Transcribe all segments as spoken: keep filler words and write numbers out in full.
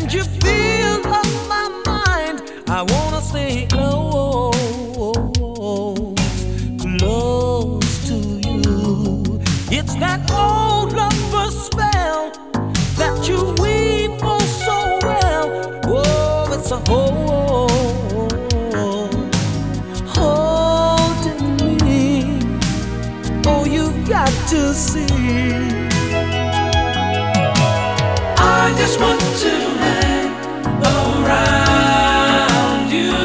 and you feel on my mind. I wanna stay close, close to you. It's that old lover spell that you weave oh so well. Oh, it's a hold, holding me. Oh, you've got to see. I just want to hang around you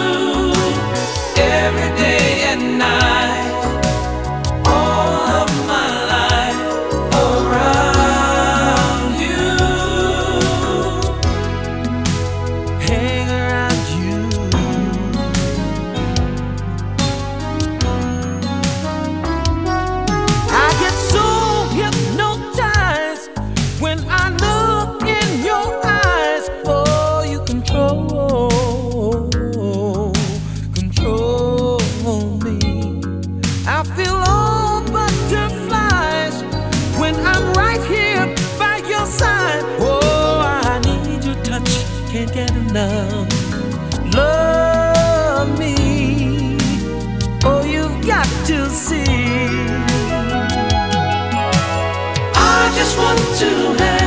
every day and night, all of my life around you, hang around you. I get so hypnotized when I look in your eyes. Oh, you control, control me. I feel all butterflies when I'm right here by your side. Oh, I need your touch, can't get enough. Love me, oh, you've got to see. I just want to have